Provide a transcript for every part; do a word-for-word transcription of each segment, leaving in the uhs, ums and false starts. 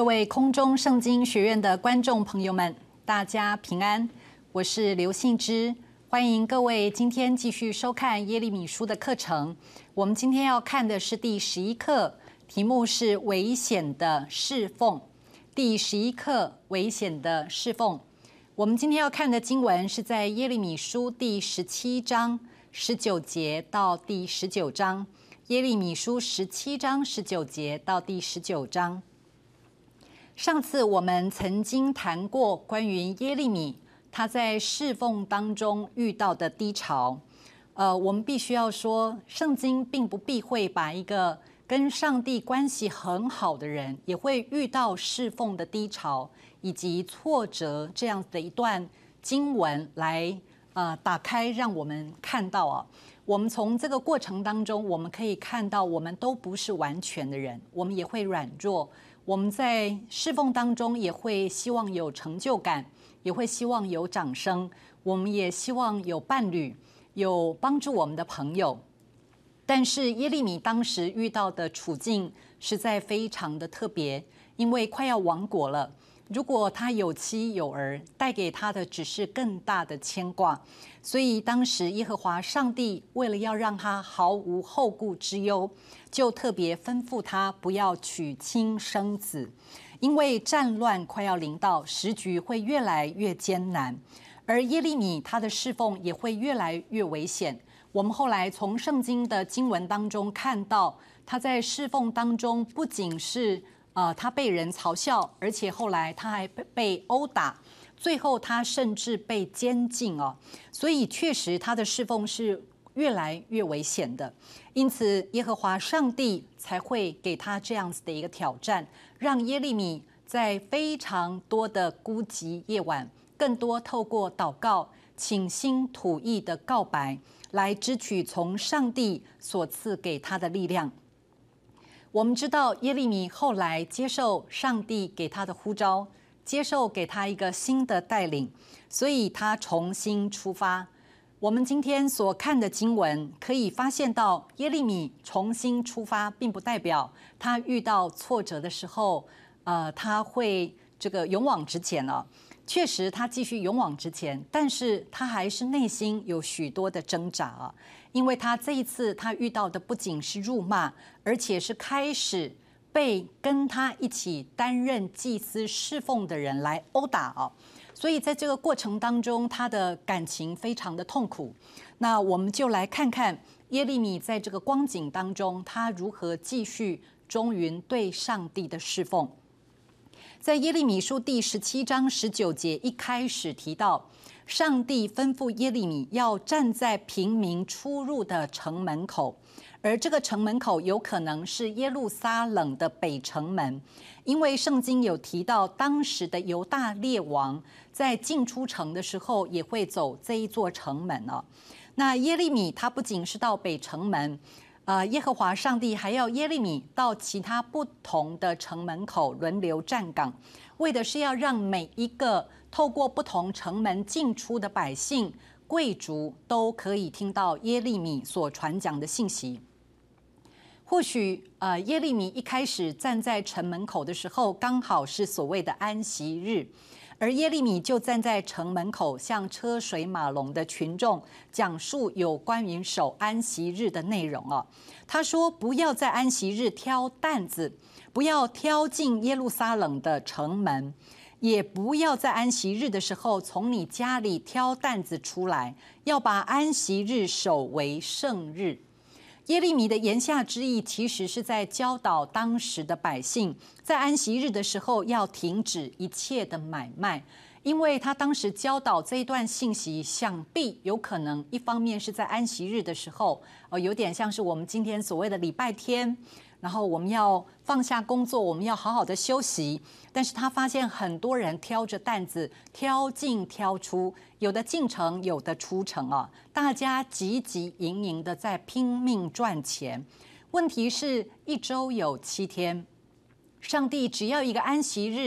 各位空中圣经学院的观众朋友们，大家平安，我是刘信之，欢迎各位今天继续收看耶利米书的课程。我们今天要看的是第十一课，题目是危险的侍奉。第十一课，危险的侍奉。我们今天要看的经文是在耶利米书第十七章十九节到第十九章。耶利米书十七章十九节到第十九章。上次我们曾经谈过关于耶利米他在侍奉当中遇到的低潮。呃，我们必须要说，圣经并不避讳把一个跟上帝关系很好的人也会遇到侍奉的低潮以及挫折这样的一段经文来呃打开，让我们看到啊，我们从这个过程当中，我们可以看到我们都不是完全的人，我们也会软弱，我们在侍奉当中也会希望有成就感，也会希望有掌声，我们也希望有伴侣，有帮助我们的朋友。但是耶利米当时遇到的处境实在非常的特别，因为快要亡国了，如果他有妻有儿，带给他的只是更大的牵挂。所以当时耶和华上帝为了要让他毫无后顾之忧，就特别吩咐他不要娶亲生子，因为战乱快要临到，时局会越来越艰难，而耶利米他的侍奉也会越来越危险。我们后来从圣经的经文当中看到，他在侍奉当中不仅是呃他被人嘲笑，而且后来他还被殴打，最后他甚至被监禁哦。所以确实他的侍奉是越来越危险的。因此耶和华上帝才会给他这样子的一个挑战，让耶利米在非常多的孤寂夜晚，更多透过祷告倾心吐意的告白，来支取从上帝所赐给他的力量。我们知道耶利米后来接受上帝给他的呼召，接受给他一个新的带领，所以他重新出发。我们今天所看的经文可以发现到，耶利米重新出发并不代表他遇到挫折的时候呃，他会这个勇往直前了。确实他继续勇往直前，但是他还是内心有许多的挣扎啊，因为他这一次他遇到的不仅是辱骂，而且是开始被跟他一起担任祭司侍奉的人来殴打啊，所以在这个过程当中，他的感情非常的痛苦。那我们就来看看耶利米在这个光景当中，他如何继续忠于对上帝的侍奉。在耶利米书第十七章十九节一开始提到，上帝吩咐耶利米要站在平民出入的城门口，而这个城门口有可能是耶路撒冷的北城门，因为圣经有提到当时的犹大列王在进出城的时候也会走这一座城门哦。那耶利米他不仅是到北城门，呃，耶和华上帝还要耶利米到其他不同的城门口轮流站岗，为的是要让每一个透过不同城门进出的百姓、贵族都可以听到耶利米所传讲的信息。或许呃，耶利米一开始站在城门口的时候，刚好是所谓的安息日，而耶利米就站在城门口，向车水马龙的群众讲述有关于守安息日的内容哦。他说，不要在安息日挑担子，不要挑进耶路撒冷的城门，也不要在安息日的时候从你家里挑担子出来，要把安息日守为圣日。耶利米的言下之意，其实是在教导当时的百姓，在安息日的时候要停止一切的买卖，因为他当时教导这一段信息，想必有可能一方面是在安息日的时候，呃，有点像是我们今天所谓的礼拜天，然后我们要放下工作，我们要好好的休息。但是他发现很多人挑着担子，挑进挑出，有的进城，有的出城啊，大家汲汲营营的在拼命赚钱。问题是，一周有七天，上帝只要一个安息日，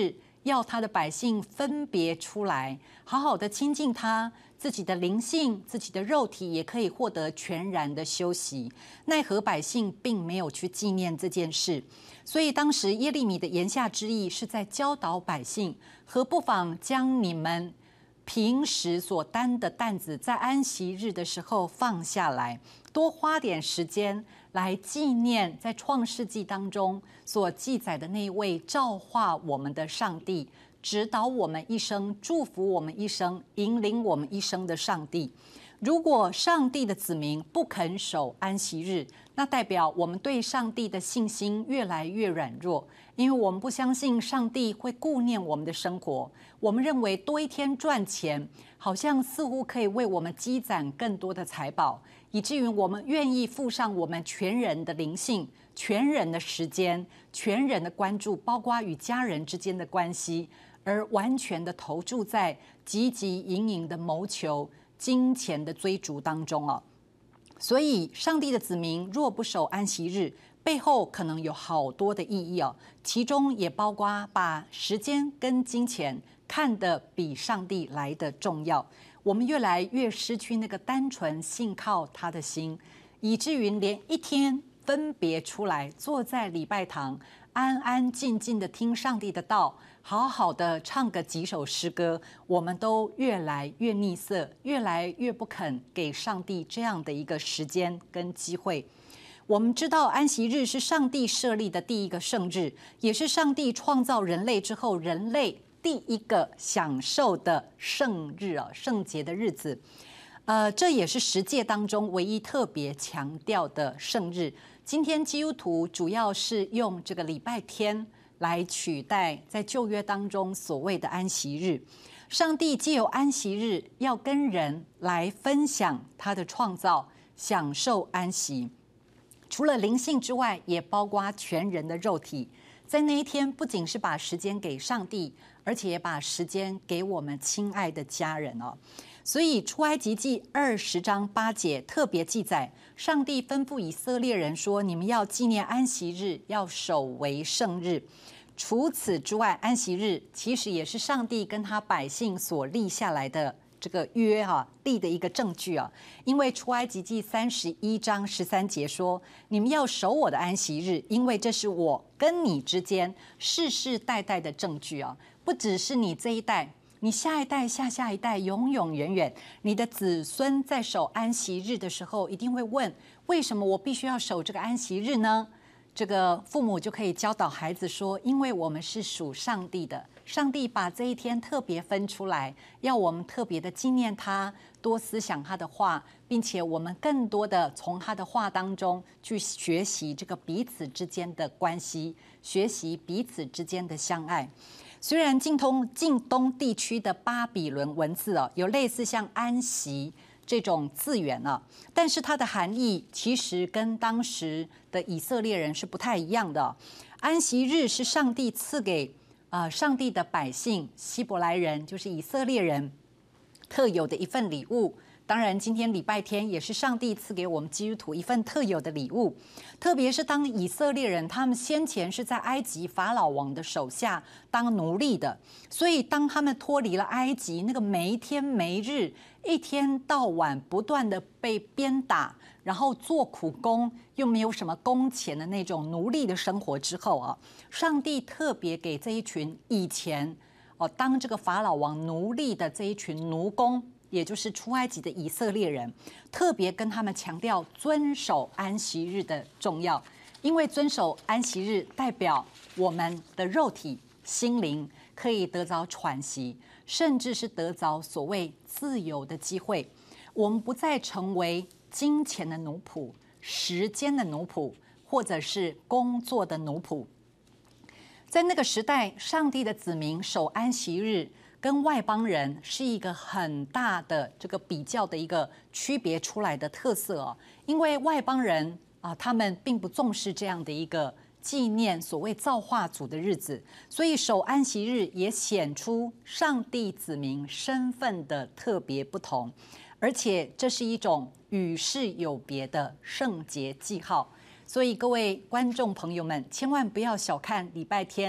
要他的百姓分别出来，好好的亲近他，自己的灵性、自己的肉体也可以获得全然的休息。奈何百姓并没有去纪念这件事，所以当时耶利米的言下之意是在教导百姓，何不妨将你们平时所担的担子，在安息日的时候放下来，多花点时间来纪念在创世纪当中所记载的那位召化我们的上帝，指导我们一生，祝福我们一生，引领我们一生的上帝。如果上帝的子民不肯守安息日，那代表我们对上帝的信心越来越软弱，因为我们不相信上帝会顾念我们的生活。我们认为多一天赚钱，好像似乎可以为我们积攒更多的财宝，以至于我们愿意付上我们全人的灵性、全人的时间、全人的关注，包括与家人之间的关系，而完全的投注在汲汲营营的谋求、金钱的追逐当中哦。所以上帝的子民若不守安息日，背后可能有好多的意义哦，其中也包括把时间跟金钱看得比上帝来得重要。我们越来越失去那个单纯信靠他的心，以至于连一天分别出来坐在礼拜堂，安安静静的听上帝的道，好好的唱个几首诗歌，我们都越来越吝啬，越来越不肯给上帝这样的一个时间跟机会。我们知道安息日是上帝设立的第一个圣日，也是上帝创造人类之后人类第一个享受的圣日啊，圣洁的日子。呃，这也是十诫当中唯一特别强调的圣日。今天基督徒主要是用这个礼拜天来取代在旧约当中所谓的安息日。上帝藉由安息日要跟人来分享他的创造，享受安息。除了灵性之外，也包括全人的肉体。在那一天，不仅是把时间给上帝，而且也把时间给我们亲爱的家人哦。所以出埃及记二十章八节特别记载，上帝吩咐以色列人说：你们要纪念安息日，要守为圣日。除此之外，安息日其实也是上帝跟他百姓所立下来的这个约哈、啊、立的一个证据啊。因为出埃及记三十一章十三节说：你们要守我的安息日，因为这是我跟你之间世世代代的证据啊，不只是你这一代，你下一代、下下一代，永永远远，你的子孙在守安息日的时候，一定会问：为什么我必须要守这个安息日呢？这个父母就可以教导孩子说：因为我们是属上帝的，上帝把这一天特别分出来，要我们特别的纪念他，多思想他的话，并且我们更多的从他的话当中去学习这个彼此之间的关系，学习彼此之间的相爱。虽然近东近东地区的巴比伦文字哦，有类似像安息这种字源啊，但是它的含义其实跟当时的以色列人是不太一样的。安息日是上帝赐给呃上帝的百姓希伯来人，就是以色列人特有的一份礼物。当然，今天礼拜天也是上帝赐给我们基督徒一份特有的礼物。特别是当以色列人他们先前是在埃及法老王的手下当奴隶的，所以当他们脱离了埃及那个没天没日、一天到晚不断的被鞭打，然后做苦工又没有什么工钱的那种奴隶的生活之后啊，上帝特别给这一群以前哦当这个法老王奴隶的这一群奴工，也就是出埃及的以色列人，特别跟他们强调遵守安息日的重要，因为遵守安息日代表我们的肉体、心灵可以得着喘息，甚至是得着所谓自由的机会。我们不再成为金钱的奴仆、时间的奴仆，或者是工作的奴仆。在那个时代，上帝的子民守安息日跟外邦人是一个很大的这个比较的一个区别出来的特色哦，因为外邦人啊，他们并不重视这样的一个纪念所谓造化主的日子，所以守安息日也显出上帝子民身份的特别不同，而且这是一种与世有别的圣洁记号。所以各位观众朋友们，千万不要小看礼拜天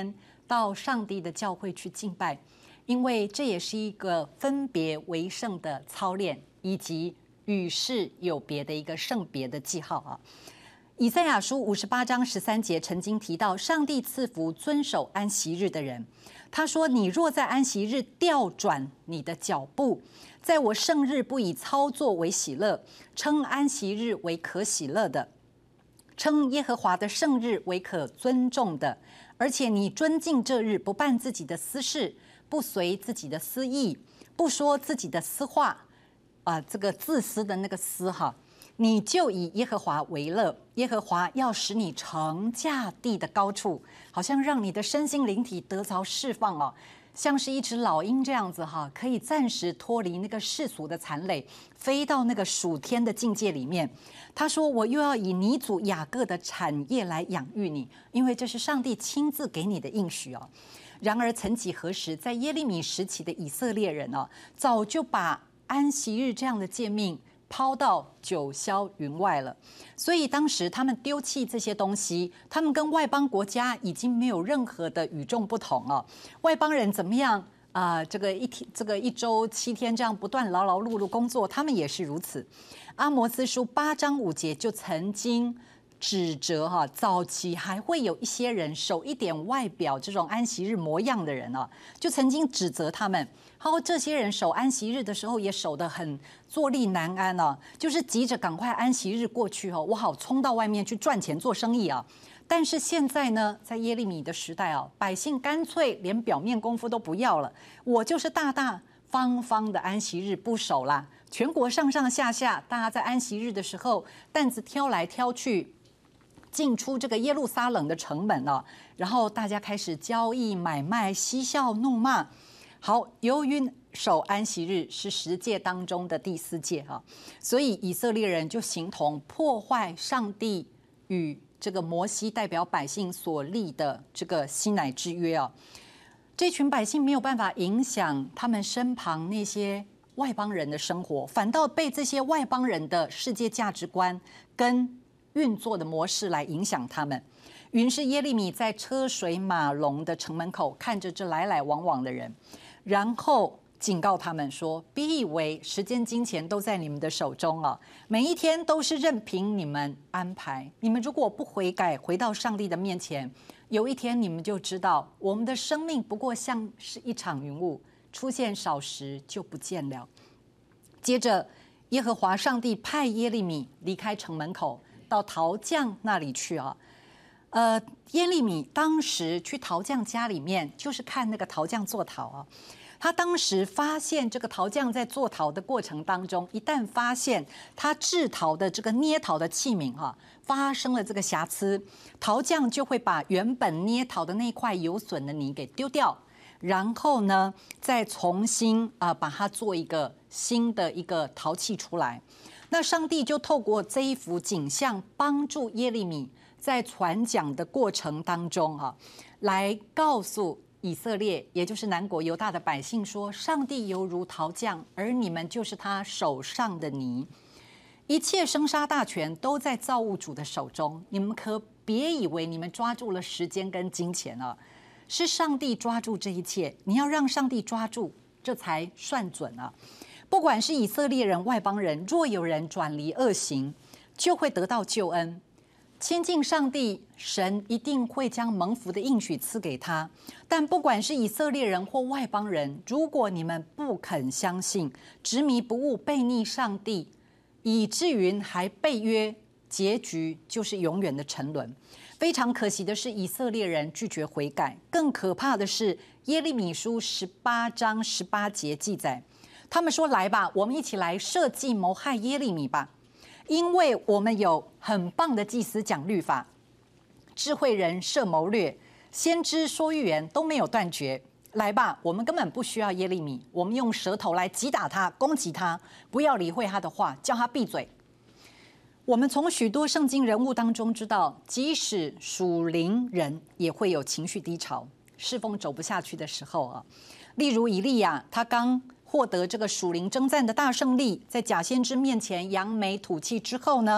到上帝的教会去敬拜，因为这也是一个分别为圣的操练，以及与世有别的一个圣别的记号啊。以赛亚书五十八章十三节曾经提到，上帝赐福遵守安息日的人。他说：“你若在安息日调转你的脚步，在我圣日不以操作为喜乐，称安息日为可喜乐的，称耶和华的圣日为可尊重的，而且你尊敬这日，不办自己的私事，不随自己的私意，不说自己的私话，啊、呃，这个自私的那个私哈。”你就以耶和华为乐，耶和华要使你乘驾地的高处，好像让你的身心灵体得着释放哦，像是一只老鹰这样子哈，可以暂时脱离那个世俗的残累，飞到那个属天的境界里面。他说：“我又要以你祖雅各的产业来养育你，因为这是上帝亲自给你的应许哦。”然而，曾几何时，在耶利米时期的以色列人哦，早就把安息日这样的诫命抛到九霄云外了，所以当时他们丢弃这些东西，他们跟外邦国家已经没有任何的与众不同了。外邦人怎么样啊、呃？这个一天，这个一周七天这样不断劳劳碌碌工作，他们也是如此。阿摩司书八章五节就曾经指责哈，早期还会有一些人守一点外表这种安息日模样的人啊，就曾经指责他们。然后这些人守安息日的时候也守得很坐立难安啊，就是急着赶快安息日过去哦，我好冲到外面去赚钱做生意啊。但是现在呢，在耶利米的时代啊，百姓干脆连表面功夫都不要了，我就是大大方方的安息日不守啦。全国上上下下，大家在安息日的时候担子挑来挑去，进出这个耶路撒冷的城门啊，然后大家开始交易买卖，嬉笑怒骂。好，由于守安息日是十诫当中的第四诫哈，所以以色列人就形同破坏上帝与这个摩西代表百姓所立的这个西乃之约啊。这群百姓没有办法影响他们身旁那些外邦人的生活，反倒被这些外邦人的世界价值观跟运作的模式来影响他们。于是耶利米在车水马龙的城门口看着这来来往往的人，然后警告他们说：“别以为时间金钱都在你们的手中啊，每一天都是任凭你们安排。你们如果不悔改，回到上帝的面前，有一天你们就知道，我们的生命不过像是一场云雾，出现少时就不见了。”接着，耶和华上帝派耶利米离开城门口，到陶匠那里去啊。呃，耶利米当时去陶匠家里面，就是看那个陶匠做陶啊。他当时发现这个陶匠在做陶的过程当中，一旦发现他制陶的这个捏陶的器皿哈、啊、发生了这个瑕疵，陶匠就会把原本捏陶的那块有损的泥给丢掉，然后呢再重新啊、呃、把它做一个新的一个陶器出来。那上帝就透过这一幅景象，帮助耶利米在传讲的过程当中啊，来告诉以色列，也就是南国犹大的百姓说，上帝犹如陶匠，而你们就是他手上的泥，一切生杀大权都在造物主的手中，你们可别以为你们抓住了时间跟金钱啊，是上帝抓住这一切，你要让上帝抓住，这才算准啊。不管是以色列人、外邦人，若有人转离恶行，就会得到救恩。亲近上帝，神一定会将蒙福的应许赐给他。但不管是以色列人或外邦人，如果你们不肯相信，执迷不悟，悖逆上帝，以至于还背约，结局就是永远的沉沦。非常可惜的是，以色列人拒绝悔改。更可怕的是，耶利米书十八章十八节记载，他们说：“来吧，我们一起来设计谋害耶利米吧。因为我们有很棒的祭司讲律法，智慧人设谋略，先知说预言都没有断绝。来吧，我们根本不需要耶利米，我们用舌头来击打他，攻击他，不要理会他的话，叫他闭嘴。”我们从许多圣经人物当中知道，即使属灵人也会有情绪低潮，侍奉走不下去的时候啊。例如以利亚，他刚获得这个属灵征战的大胜利，在假先知面前扬眉吐气之后呢，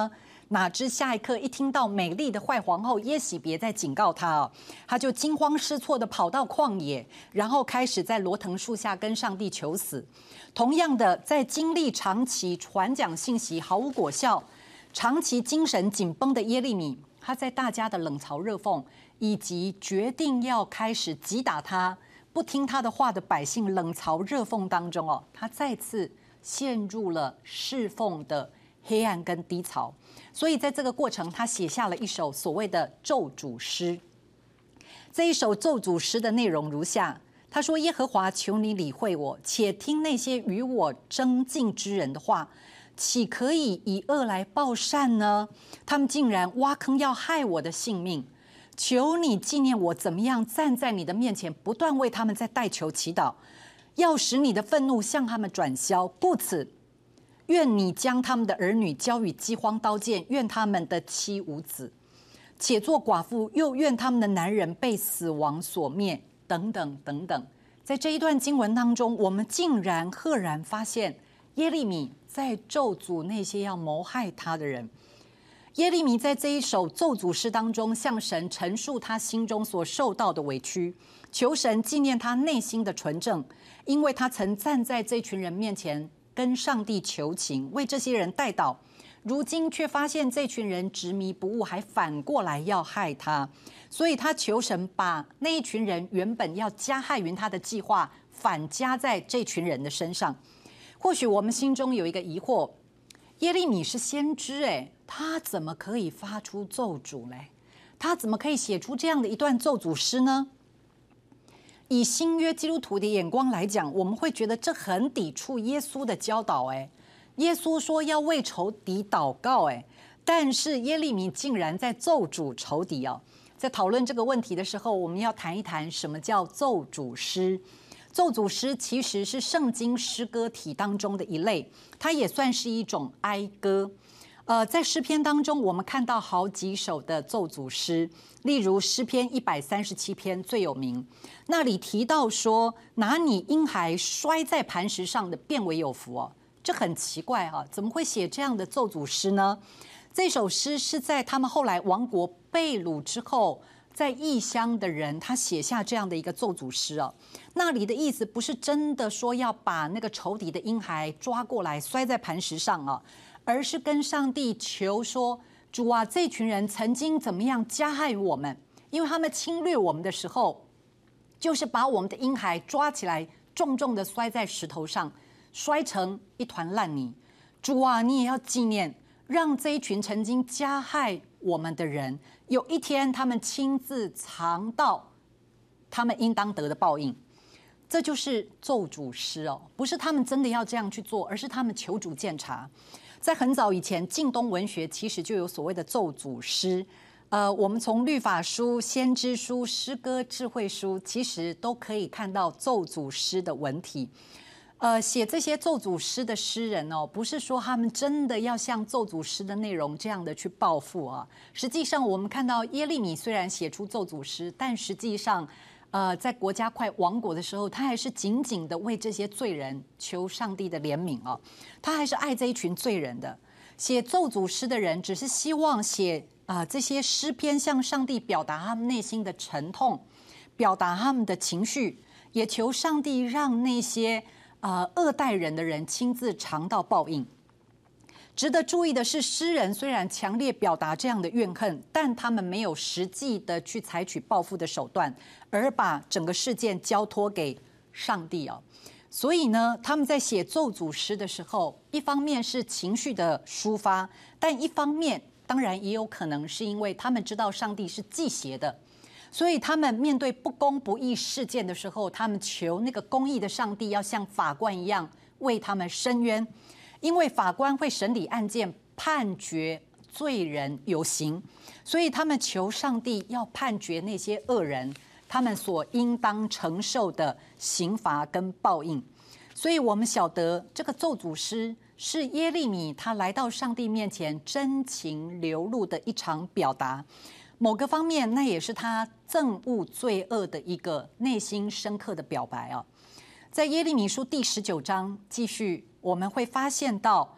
哪知下一刻一听到美丽的坏皇后耶洗别在警告他哦，他就惊慌失措的跑到旷野，然后开始在罗藤树下跟上帝求死。同样的，在经历长期传讲信息毫无果效、长期精神紧绷的耶利米，他在大家的冷嘲热讽以及决定要开始击打他不听他的话的百姓冷嘲热讽当中哦，他再次陷入了侍奉的黑暗跟低潮。所以在这个过程，他写下了一首所谓的咒诅诗。这一首咒诅诗的内容如下：他说，耶和华，求你理会我，且听那些与我争竞之人的话，岂可以以恶来报善呢？他们竟然挖坑要害我的性命。求你纪念我怎么样站在你的面前，不断为他们在代求祈祷，要使你的愤怒向他们转消。故此，愿你将他们的儿女交与饥荒刀剑，愿他们的妻无子，且做寡妇，又愿他们的男人被死亡所灭，等等等等。在这一段经文当中，我们竟然赫然发现耶利米在咒诅那些要谋害他的人。耶利米在这一首咒诅诗当中，向神陈述他心中所受到的委屈，求神纪念他内心的纯正，因为他曾站在这群人面前跟上帝求情，为这些人代祷，如今却发现这群人执迷不悟，还反过来要害他，所以他求神把那一群人原本要加害于他的计划反加在这群人的身上。或许我们心中有一个疑惑，耶利米是先知哎，他怎么可以发出咒诅嘞？他怎么可以写出这样的一段咒诅诗呢？以新约基督徒的眼光来讲，我们会觉得这很抵触耶稣的教导哎。耶稣说要为仇敌祷告哎，但是耶利米竟然在咒诅仇敌哦。在讨论这个问题的时候，我们要谈一谈什么叫咒诅诗。咒诅诗其实是圣经诗歌体当中的一类，它也算是一种哀歌。呃，在诗篇当中，我们看到好几首的咒诅诗，例如诗篇一百三十七篇最有名，那里提到说，拿你婴孩摔在磐石上的变为有福哦。这很奇怪啊，怎么会写这样的咒诅诗呢？这首诗是在他们后来亡国被掳之后，在异乡的人他写下这样的一个咒诅诗哦。那里的意思不是真的说要把那个仇敌的婴孩抓过来摔在磐石上啊，而是跟上帝求说，主啊，这群人曾经怎么样加害我们，因为他们侵略我们的时候，就是把我们的婴孩抓起来，重重的摔在石头上，摔成一团烂泥。主啊，你也要纪念，让这一群曾经加害我们的人，有一天他们亲自尝到他们应当得的报应。这就是咒诅诗哦，不是他们真的要这样去做，而是他们求主鉴察。在很早以前，近东文学其实就有所谓的咒诅诗。呃，我们从律法书、先知书、诗歌、智慧书，其实都可以看到咒诅诗的文体。呃，写这些咒诅诗的诗人哦，不是说他们真的要像咒诅诗的内容这样的去报复啊。实际上，我们看到耶利米虽然写出咒诅诗，但实际上，呃，在国家快亡国的时候，他还是紧紧的为这些罪人求上帝的怜悯哦。他还是爱这一群罪人的。写咒诅诗的人，只是希望写啊、呃、这些诗篇向上帝表达他们内心的沉痛，表达他们的情绪，也求上帝让那些呃恶待人的人亲自尝到报应。值得注意的是，诗人虽然强烈表达这样的怨恨，但他们没有实际的去采取报复的手段，而把整个事件交托给上帝哦。所以呢，他们在写咒诅诗的时候，一方面是情绪的抒发，但一方面当然也有可能是因为他们知道上帝是忌邪的，所以他们面对不公不义事件的时候，他们求那个公义的上帝要像法官一样为他们伸冤。因为法官会审理案件，判决罪人有刑，所以他们求上帝要判决那些恶人他们所应当承受的刑罚跟报应。所以我们晓得这个咒诅诗是耶利米他来到上帝面前真情流露的一场表达，某个方面那也是他憎恶罪恶的一个内心深刻的表白啊。在耶利米书第十九章继续，我们会发现到，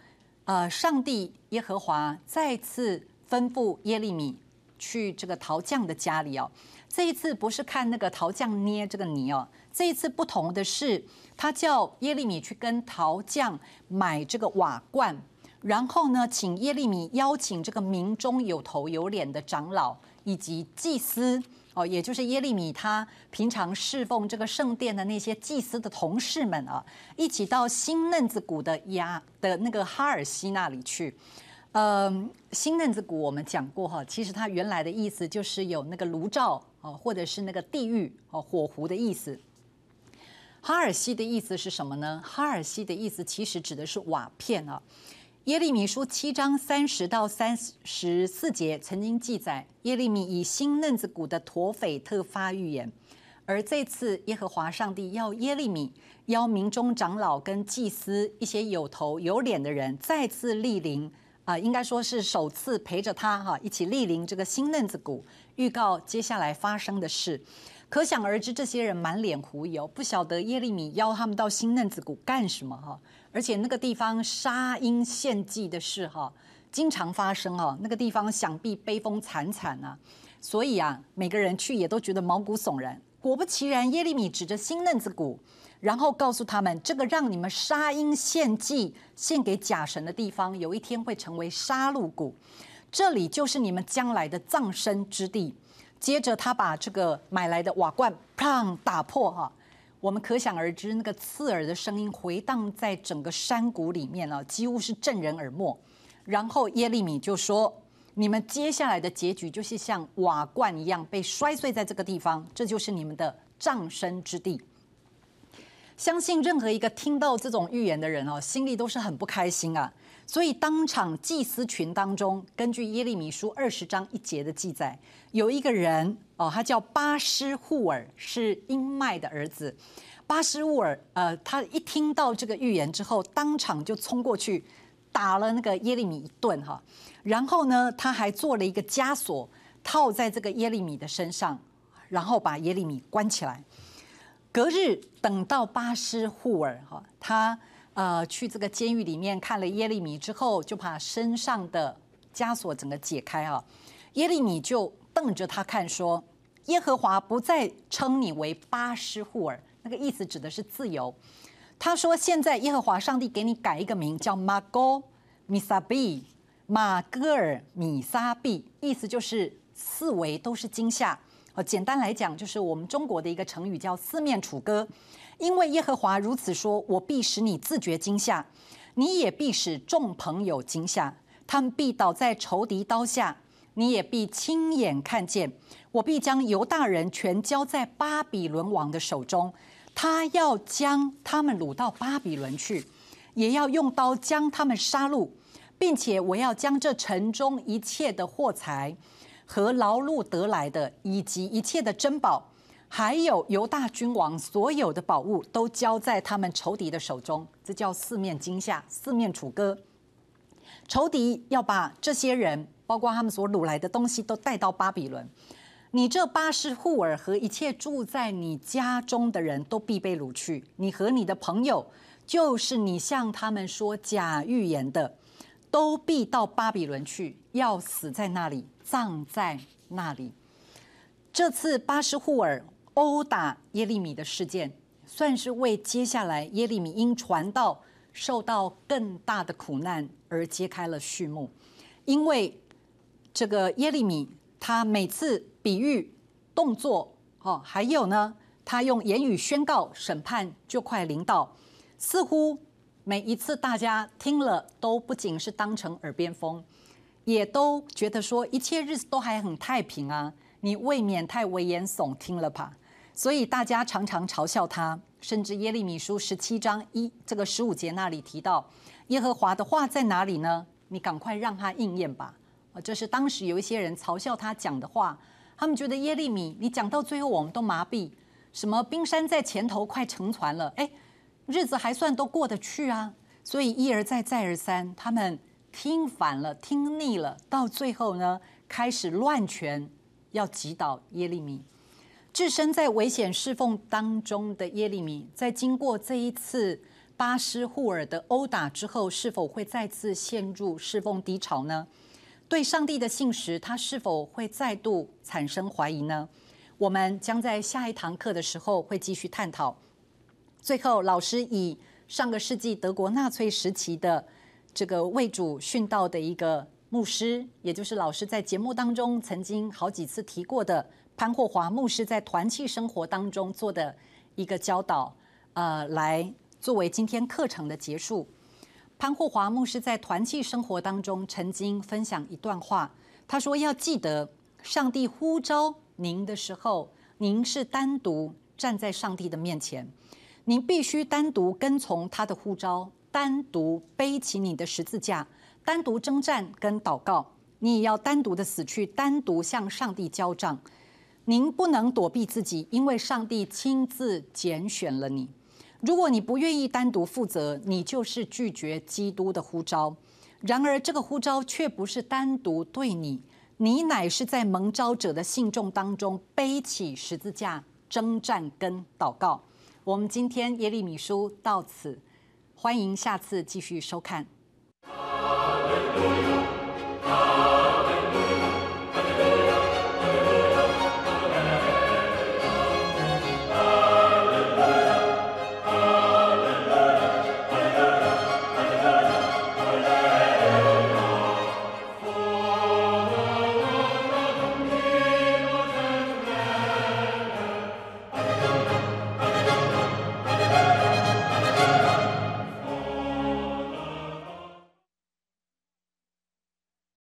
呃，上帝耶和华再次吩咐耶利米去这个陶匠的家里哦。这一次不是看那个陶匠捏这个泥哦，这一次不同的是，他叫耶利米去跟陶匠买这个瓦罐，然后呢，请耶利米邀请这个民中有头有脸的长老以及祭司哦，也就是耶利米他平常侍奉这个圣殿的那些祭司的同事们啊，一起到新嫩子谷的亚的那个哈尔西那里去。呃，新嫩子谷我们讲过哈，其实它原来的意思就是有那个炉灶哦，或者是那个地狱哦，火湖的意思。哈尔西的意思是什么呢？哈尔西的意思其实指的是瓦片啊。耶利米书七章三十到三十四节曾经记载，耶利米以新嫩子谷的陀斐特发预言。而这次耶和华上帝要耶利米邀民中长老跟祭司一些有头有脸的人再次莅临啊、呃，应该说是首次陪着他哈、啊、一起莅临这个新嫩子谷，预告接下来发生的事。可想而知，这些人满脸狐疑哦，不晓得耶利米邀他们到新嫩子谷干什么哈。而且那个地方杀婴献祭的事哈，经常发生哈，那个地方想必悲风惨惨啊。所以啊，每个人去也都觉得毛骨悚然。果不其然，耶利米指着新嫩子谷，然后告诉他们，这个让你们杀婴献祭、献给假神的地方，有一天会成为杀戮谷，这里就是你们将来的葬身之地。接着，他把这个买来的瓦罐砰打破哈，我们可想而知，那个刺耳的声音回荡在整个山谷里面啊，几乎是震人耳目。然后耶利米就说：“你们接下来的结局就是像瓦罐一样被摔碎在这个地方，这就是你们的葬身之地。”相信任何一个听到这种预言的人哦，心里都是很不开心啊。所以当场祭司群当中，根据耶利米书二十章一节的记载，有一个人哦，他叫巴施户尔，是英麦的儿子。巴施户尔，呃，他一听到这个预言之后，当场就冲过去打了那个耶利米一顿哈。然后呢，他还做了一个枷锁，套在这个耶利米的身上，然后把耶利米关起来。隔日，等到巴施户尔哈，他呃去这个监狱里面看了耶利米之后，就把身上的枷锁整个解开啊。耶利米就瞪着他看说：“耶和华不再称你为巴施户尔。”那个意思指的是自由。他说：“现在耶和华上帝给你改一个名，叫马哥米撒比，马戈尔米撒比，意思就是四围都是惊吓。简单来讲，就是我们中国的一个成语叫四面楚歌。因为耶和华如此说，我必使你自觉惊吓，你也必使众朋友惊吓，他们必倒在仇敌刀下，你也必亲眼看见。我必将犹大人全交在巴比伦王的手中，他要将他们掳到巴比伦去，也要用刀将他们杀戮，并且我要将这城中一切的货财和劳碌得来的，以及一切的珍宝，还有犹大君王所有的宝物，都交在他们仇敌的手中。这叫四面惊吓，四面楚歌。仇敌要把这些人，包括他们所掳来的东西，都带到巴比伦。你这巴施户尔和一切住在你家中的人都必被掳去。你和你的朋友，就是你向他们说假预言的，都必到巴比伦去，要死在那里，葬在那里。这次巴施户尔殴打耶利米的事件，算是为接下来耶利米因传道受到更大的苦难而揭开了序幕。因为这个耶利米，他每次比喻、动作，哦，还有呢，他用言语宣告审判就快临到，似乎每一次大家听了都不仅是当成耳边风，也都觉得说一切日子都还很太平啊，你未免太危言耸听了吧。所以大家常常嘲笑他，甚至耶利米书十七章一这个十五节那里提到，耶和华的话在哪里呢？你赶快让他应验吧。这是当时有一些人嘲笑他讲的话，他们觉得耶利米你讲到最后我们都麻痹，什么冰山在前头快沉船了，哎，日子还算都过得去啊。所以一而再再而三，他们听烦了，听腻了，到最后呢，开始乱拳要击倒耶利米。置身在危险侍奉当中的耶利米，在经过这一次巴施户尔的殴打之后，是否会再次陷入侍奉低潮呢？对上帝的信实，他是否会再度产生怀疑呢？我们将在下一堂课的时候会继续探讨。最后，老师以上个世纪德国纳粹时期的这个为主殉道的一个牧师，也就是老师在节目当中曾经好几次提过的潘霍华牧师在团契生活当中做的一个教导，呃，来作为今天课程的结束。潘霍华牧师在团契生活当中曾经分享一段话，他说：“要记得，上帝呼召您的时候，您是单独站在上帝的面前，您必须单独跟从他的呼召，单独背起你的十字架，单独征战跟祷告，你也要单独的死去，单独向上帝交账。您不能躲避自己，因为上帝亲自拣选了你。如果你不愿意单独负责，你就是拒绝基督的呼召。然而这个呼召却不是单独对你，你乃是在蒙召者的信众当中背起十字架，征战跟祷告。”我们今天耶利米书到此，欢迎下次继续收看。哈利路亚。